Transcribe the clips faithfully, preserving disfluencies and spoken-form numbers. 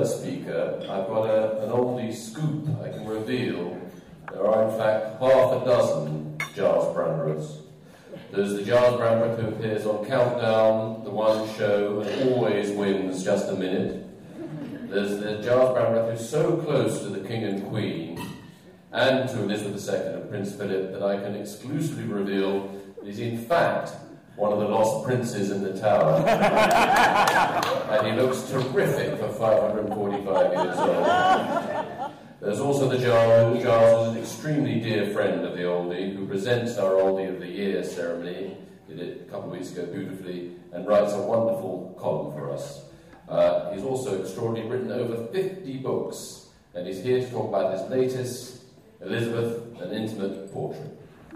first speaker, I've got a, an oldie scoop I can reveal. There are, in fact, half a dozen Giles Brandreths. There's the Giles Brandreth who appears on Countdown, The One Show, and always wins just a minute. There's the Giles Brandreth who's so close to the King and Queen and to Elizabeth the Second and Prince Philip that I can exclusively reveal that he's in fact one of the lost princes in the tower. And he looks terrific for five hundred forty-five years old. There's also the Giles, Giles who's an extremely dear friend of the oldie, who presents our Oldie of the Year ceremony, did it a couple of weeks ago beautifully, and writes a wonderful column for us. Uh, he's also extraordinarily written over fifty books, and he's here to talk about his latest, Elizabeth, an Intimate Portrait.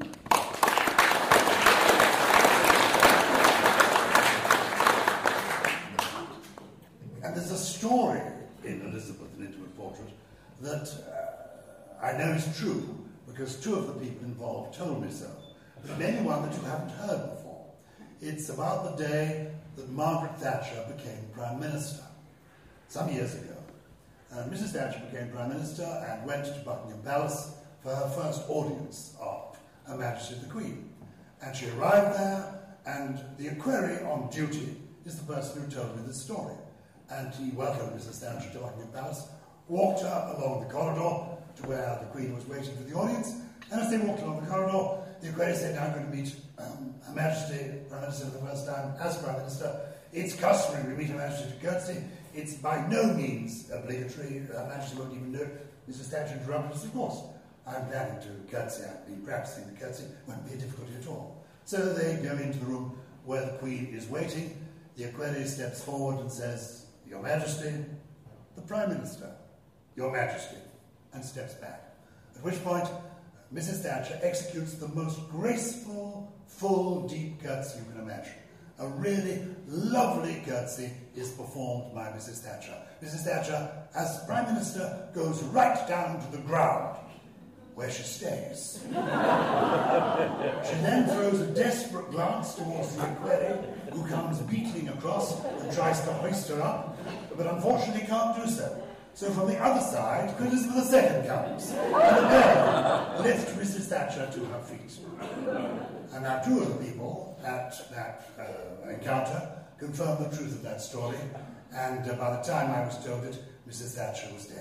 And there's a story in Elizabeth, an Intimate Portrait, that uh, I know is true, because two of the people involved told me so, but maybe one that you haven't heard before. It's about the day that Margaret Thatcher became Prime Minister, some years ago. Uh, Missus Thatcher became Prime Minister and went to Buckingham Palace for her first audience of Her Majesty the Queen. And she arrived there, and the equerry on duty is the person who told me this story. And he welcomed Missus Thatcher to Buckingham Palace, walked her along the corridor to where the Queen was waiting for the audience, and as they walked along the corridor, the equerry said, "Now I'm going to meet um, Her Majesty, Prime Minister for the first time as Prime Minister. It's customary we meet Her Majesty to curtsy. It's by no means obligatory. Her Majesty won't even know." Missus Thatcher interrupted us, "Of course, I'm planning to curtsy. I've been practicing the curtsy. Won't be a difficulty at all." So they go into the room where the Queen is waiting. The equerry steps forward and says, "Your Majesty," the Prime Minister, "Your Majesty," and steps back. At which point, Missus Thatcher executes the most graceful, full, deep curtsy you can imagine. A really lovely curtsy is performed by Missus Thatcher. Missus Thatcher, as Prime Minister, goes right down to the ground, where she stays. She then throws a desperate glance towards the equerry, who comes beetling across and tries to hoist her up, but unfortunately can't do so. So from the other side, Elizabeth the Second comes, and again lifts Missus Thatcher to her feet. And now two of the people at that uh, encounter confirmed the truth of that story, and uh, by the time I was told it, Missus Thatcher was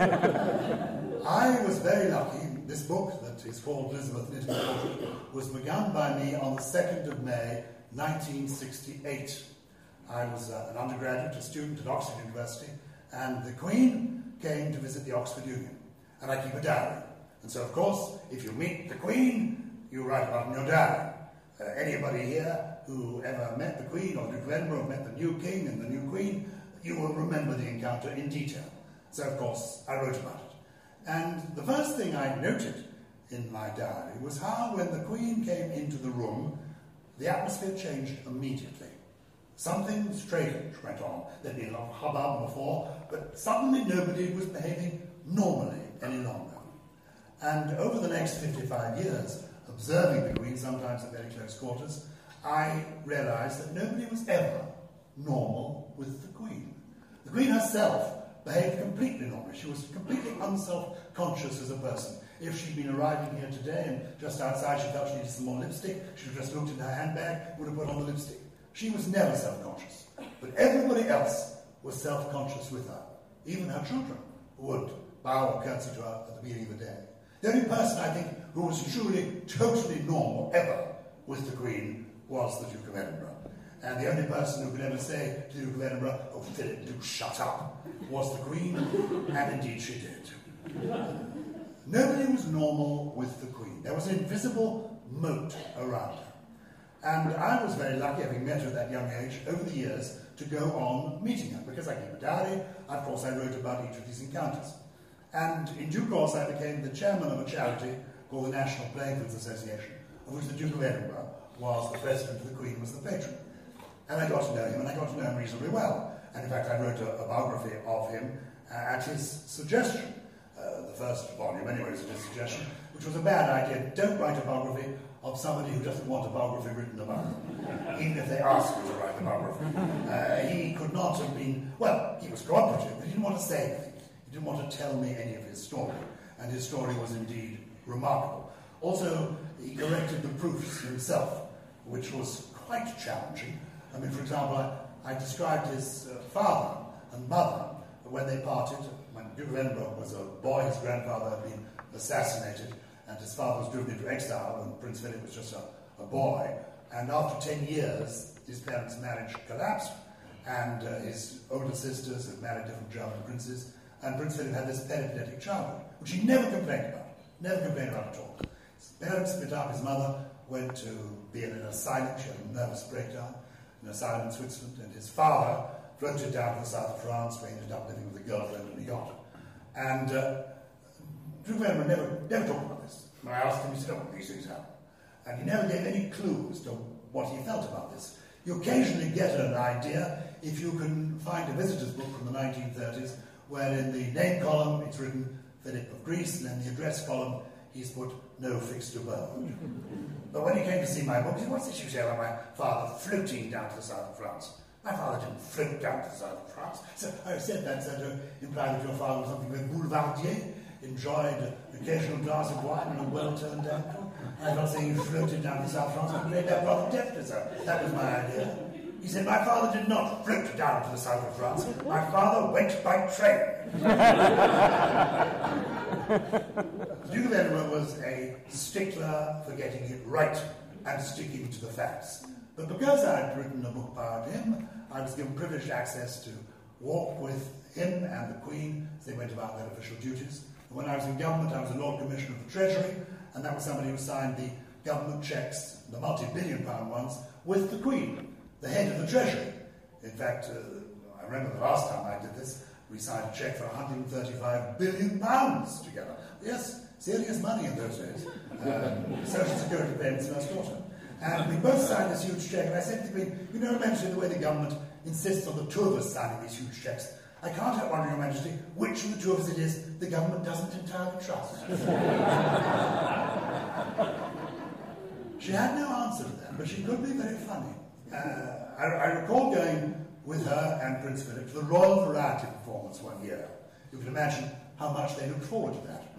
dead. I was very lucky. This book, that is called Elizabeth, an Intimate Portrait, was begun by me on the second of May, nineteen sixty-eight. I was uh, an undergraduate, a student at Oxford University, and the Queen came to visit the Oxford Union. And I keep a diary. And so, of course, if you meet the Queen, you write about it in your diary. Uh, anybody here who ever met the Queen or Duke of Edinburgh, or met the new King and the new Queen, you will remember the encounter in detail. So, of course, I wrote about it. And the first thing I noted in my diary was how, when the Queen came into the room, the atmosphere changed immediately. Something strange went on. There'd been a lot of hubbub before, but suddenly nobody was behaving normally any longer. And over the next fifty-five years, observing the Queen, sometimes at very close quarters, I realised that nobody was ever normal with the Queen. The Queen herself behaved completely normally. She was completely unself-conscious as a person. If she'd been arriving here today and just outside she felt she needed some more lipstick, she would have just looked in her handbag, would have put on the lipstick. She was never self-conscious. But everybody else was self-conscious with her. Even her children would bow or curtsy to her at the beginning of the day. The only person, I think, who was truly, totally normal ever with the Queen was the Duke of Edinburgh. And the only person who could ever say to the Duke of Edinburgh, "Oh, Philip, do shut up," was the Queen, and indeed she did. Nobody was normal with the Queen. There was an invisible moat around her. And I was very lucky, having met her at that young age, over the years, to go on meeting her. Because I keep a diary, of course I wrote about each of these encounters. And in due course I became the chairman of a charity called the National Playing Fields Association, of which the Duke of Edinburgh was the president and the Queen was the patron. And I got to know him, and I got to know him reasonably well. And in fact I wrote a, a biography of him uh, at his suggestion. Uh, the first volume, anyway, was at his suggestion, which was a bad idea. Don't write a biography of somebody who doesn't want a biography written about him, even if they ask you to write a biography. Uh, he could not have been, well, he he was cooperative, but he didn't want to say anything. He didn't want to tell me any of his story, and his story was indeed remarkable. Also, he corrected the proofs himself, which was quite challenging. I mean, for example, I, I described his uh, father and mother when they parted. When Duke of Edinburgh was a boy, his grandfather had been assassinated, and his father was driven into exile, and Prince Philip was just a, a boy. And after ten years, his parents' marriage collapsed, and uh, his older sisters had married different German princes, and Prince Philip had this peripatetic childhood, which he never complained about, never complained about at all. His parents split up, his mother went to be in an asylum, she had a nervous breakdown, in an asylum in Switzerland, and his father floated down to the south of France, where he ended up living with a girlfriend on a yacht. And uh, Duke of Edinburgh never, never talked about this. When I asked him, he said, oh, these things happen. And he never gave any clue as to what he felt about this. You occasionally get an idea if you can find a visitor's book from the nineteen thirties, where in the name column it's written Philip of Greece, and in the address column he's put no fixed abode. But when he came to see my book, he said, what's this you say about my father floating down to the south of France? My father didn't float down to the south of France. So I said that so to imply that your father was something like boulevardier, enjoyed an occasional glass of wine and a well-turned ankle. I'm not saying he floated down to South France, but played that rather deftly, sir. That was my idea. He said, my father did not float down to the south of France. My father went by train. The Duke of Edinburgh was a stickler for getting it right and sticking to the facts. But because I had written a book about him, I was given privileged access to walk with him and the Queen as they went about their official duties. And when I was in government, I was a Lord Commissioner of the Treasury, and that was somebody who signed the government cheques, the multi-billion pound ones, with the Queen, the head of the Treasury. In fact, uh, I remember the last time I did this, we signed a cheque for one hundred thirty-five billion pounds together. Yes, serious money in those days. Um, Social Security payments first quarter. And we both signed this huge cheque, and I said to the Queen, you know, Your Majesty, the way the government insists on the two of us signing these huge cheques, I can't help wondering, Your Majesty, which of the two of us it is the government doesn't entirely trust. She had no answer to that, but she could be very funny. Uh, I, I recall going with her and Prince Philip to the Royal Variety performance one year. You can imagine how much they looked forward to that.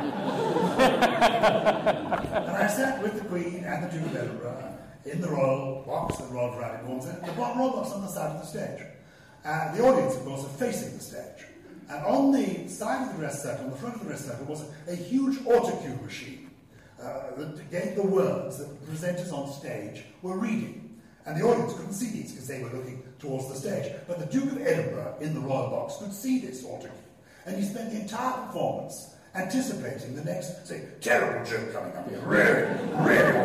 And I sat with the Queen and the Duke of Edinburgh in the Royal box, the Royal Variety performance, and the Royal box on the side of the stage. And the audience, of course, are facing the stage. And on the side of the dress circle, on the front of the dress circle, was a, a huge autocue machine uh, that gave the words that the presenters on stage were reading. And the audience couldn't see these because they were looking towards the stage. But the Duke of Edinburgh in the Royal box could see this autocue. And he spent the entire performance anticipating the next, say, terrible joke coming up here. Really, really.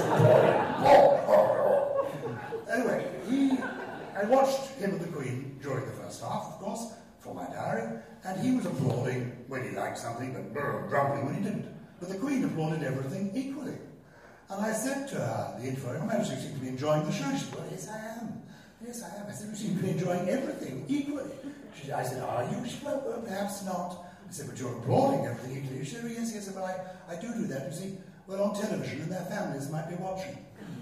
Oh, oh, oh. Anyway, he, I watched him and the Queen during the first half, of course, for my diary, and he was applauding when he liked something, but grumbling when he didn't. But the Queen applauded everything equally. And I said to her, the info, Your Majesty, you seem to be enjoying the show. She said, well, yes, I am. Yes, I am. I said, you seem to be enjoying everything equally. She, I said, are you? She said, well, well, perhaps not. I said, but you're applauding everything equally. She said, well, yes, yes, but I, I do do that. You see, well, on television, and their families might be watching.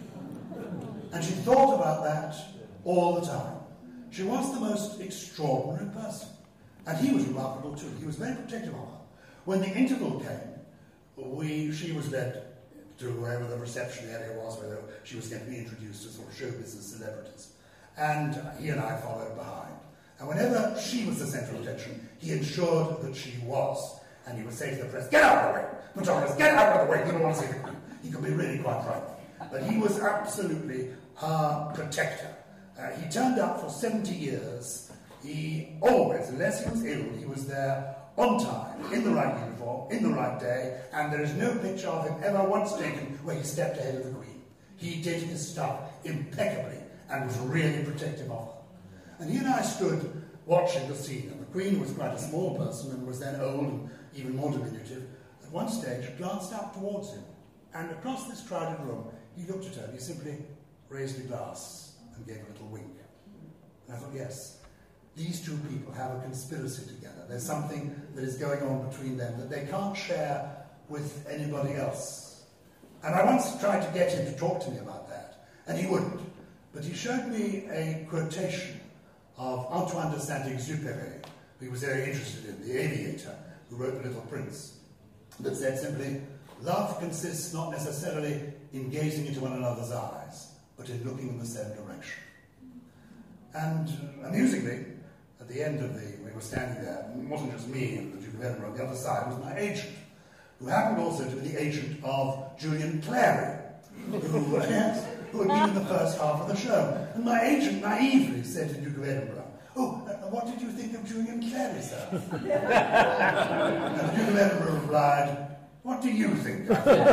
And she thought about that all the time. She was the most extraordinary person. And he was remarkable, too. He was very protective of her. When the interval came, we, she was led to wherever the reception area was, where she was going to be introduced to sort of show business celebrities. And he and I followed behind. And whenever she was the centre of attention, he ensured that she was. And he would say to the press, get out of the way! Photographers, get out of the way! You don't want to see the Queen. He could be really quite frightening. But he was absolutely her protector. Uh, he turned up for seventy years. He always, unless he was ill, he was there on time, in the right uniform, in the right day, and there is no picture of him ever once taken where he stepped ahead of the Queen. He did his stuff impeccably and was really protective of her. And he and I stood watching the scene, and the Queen was quite a small person and was then old and even more diminutive. At one stage, glanced up towards him, and across this crowded room, he looked at her and he simply raised a glass and gave a little wink. And I thought, yes, these two people have a conspiracy together. There's something that is going on between them that they can't share with anybody else. And I once tried to get him to talk to me about that, and he wouldn't. But he showed me a quotation of Antoine de Saint-Exupéry, who he was very interested in, the aviator, who wrote The Little Prince, that said simply, love consists not necessarily in gazing into one another's eyes, but in looking in the same direction. And uh, amusingly, at the end of the, we were standing there, it wasn't just me and the Duke of Edinburgh, on the other side was my agent, who happened also to be the agent of Julian Clary, who, yes, who had been in the first half of the show. And my agent naively said to the Duke of Edinburgh, "Oh, uh, what did you think of Julian Clary, sir?" And the Duke of Edinburgh replied, "What do you think?"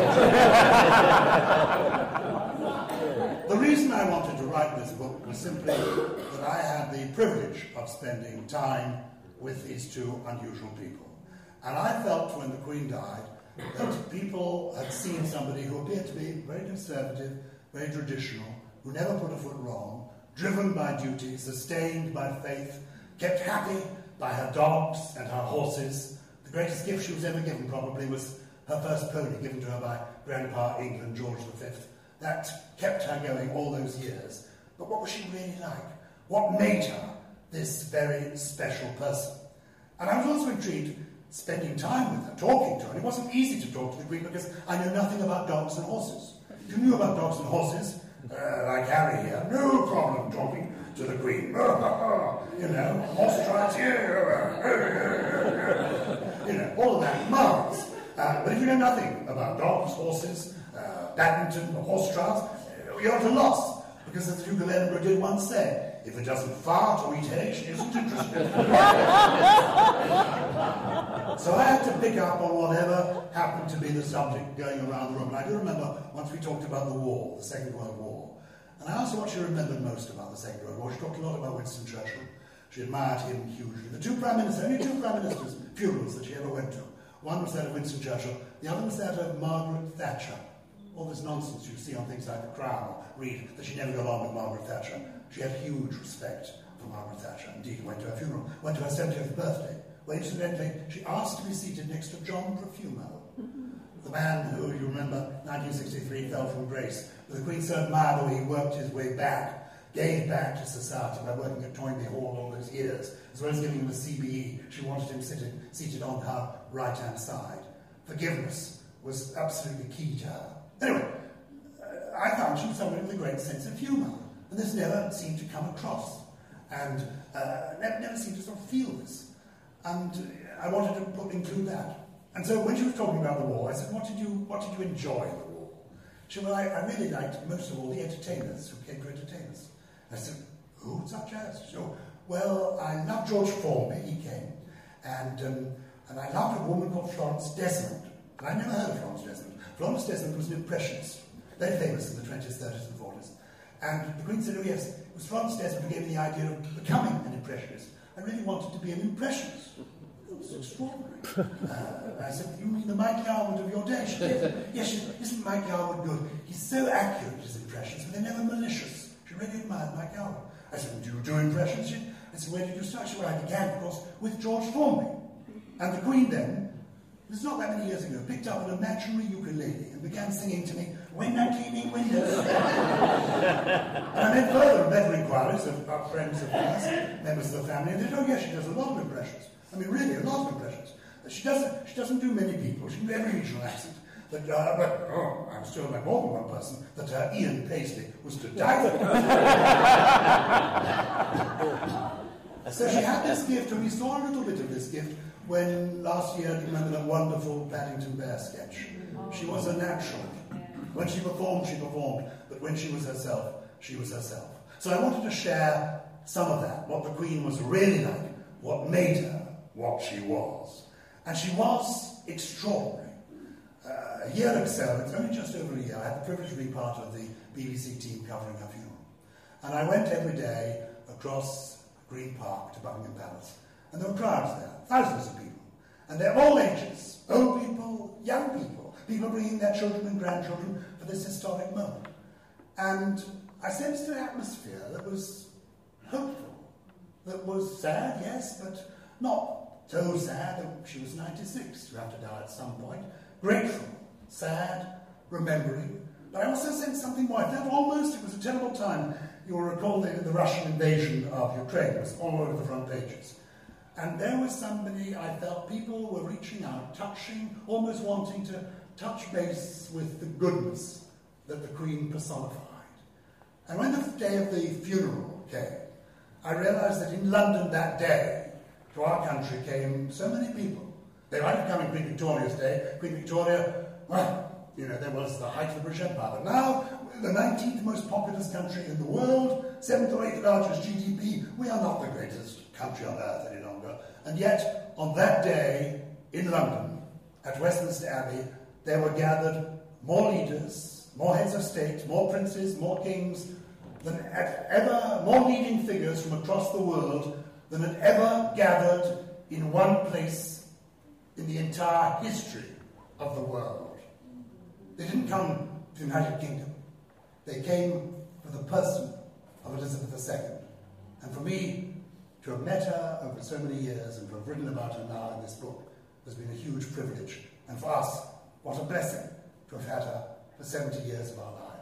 The reason I wanted to write this book was simply that I had the privilege of spending time with these two unusual people. And I felt when the Queen died that people had seen somebody who appeared to be very conservative, very traditional, who never put a foot wrong, driven by duty, sustained by faith, kept happy by her dogs and her horses. The greatest gift she was ever given probably was her first pony, given to her by Grandpa England, George the Fifth. That kept her going all those years. But what was she really like? What made her this very special person? And I was also intrigued spending time with her, talking to her. And it wasn't easy to talk to the Queen because I knew nothing about dogs and horses. If you knew about dogs and horses, uh, like Harry here, no problem talking to the Queen. You know, horse trials here, you know, all of that, marvellous. Uh, but if you know nothing about dogs, horses, uh, badminton, or horse trials, you're at a loss. Because as the Duke of Edinburgh did once say, if it doesn't fart or eat hay, she isn't interested. So I had to pick up on whatever happened to be the subject going around the room. And I do remember once we talked about the war, the Second World War. And I asked her what she remembered most about the Second World War. She talked a lot about Winston Churchill. She admired him hugely. The two prime ministers, only two prime ministers' funerals that she ever went to. One was that of Winston Churchill, the other was that of Margaret Thatcher. All this nonsense you see on things like The Crown or read that she never got on with Margaret Thatcher. She had huge respect for Margaret Thatcher. Indeed, went to her funeral, went to her seventieth birthday, where incidentally she asked to be seated next to John Profumo, the man who, you remember, nineteen sixty-three fell from grace. But the Queen so admired the way he worked his way back, gave back to society by working at Toynbee Hall all those years, as well as giving him a C B E. She wanted him seated, seated on her right-hand side. Forgiveness was absolutely key to her. Anyway, uh, I found she was somebody with a great sense of humour, and this never seemed to come across, and uh, never, never seemed to sort of feel this. And uh, I wanted to put include that. And so when she was talking about the war, I said, what did you, what did you enjoy in the war? She said, well, I, I really liked most of all the entertainers who came to entertain us. I said, who, such as? She said, oh, well, I loved George Formby, he came, and, um, and I loved a woman called Florence Desmond. And I never heard of Florence Desmond. Florence Desmond was an impressionist, very famous in the twenties, thirties and forties. And the Queen said, oh yes, it was Florence Desmond who gave me the idea of becoming an impressionist. I really wanted to be an impressionist. It was extraordinary. Uh, I said, you mean the Mike Yarwood of your day? She said, yes, she said, isn't Mike Yarwood good? He's so accurate, his impressions, but they're never malicious. She really admired Mike Yarwood. I said, well, do you do impressions? She, I said, where did you start? She said, well, I began, of course, with George Formby. And the Queen then, it was not that many years ago, picked up an imaginary ukulele and began singing to me, when I'm cleaning windows. And I made further and better inquiries of our friends of ours, members of the family, and they said, oh yes, she does a lot of impressions. I mean, really, a lot of impressions. She doesn't, she doesn't do many people. She can do every regional accent. But, uh, but oh, I'm still met more than one person that uh, Ian Paisley was to die for. So she had this gift, and we saw a little bit of this gift when last year, do you remember that wonderful Paddington Bear sketch? She was a natural. When she performed, she performed, but when she was herself, she was herself. So I wanted to share some of that, what the Queen was really like, what made her what she was. And she was extraordinary. Uh, a year ago, it's only just over a year, I had the privilege of being part of the B B C team covering her funeral. And I went every day across Green Park to Buckingham Palace. And there were crowds there, thousands of people. And they're all ages, old people, young people, people bringing their children and grandchildren for this historic moment. And I sensed an atmosphere that was hopeful, that was sad, yes, but not so sad that she was ninety-six, you have to die at some point. Grateful, sad, remembering. But I also sensed something more. I felt almost it was a terrible time you will recall that the Russian invasion of Ukraine was all over the front pages. And there was somebody, I felt people were reaching out, touching, almost wanting to touch base with the goodness that the Queen personified. And when the day of the funeral came, I realized that in London that day, to our country came so many people. They might have come in Queen Victoria's day. Queen Victoria, well, you know, there was the height of the British Empire. But now, the nineteenth most populous country in the world, seventh or eighth largest G D P, we are not the greatest country on earth any longer. And yet, on that day, in London, at Westminster Abbey, there were gathered more leaders, more heads of state, more princes, more kings, than had ever, more leading figures from across the world than had ever gathered in one place in the entire history of the world. They didn't come to the United Kingdom. They came for the person of Elizabeth the Second. And for me, to have met her over so many years and to have written about her now in this book has been a huge privilege. And for us, what a blessing to have had her for seventy years of our lives.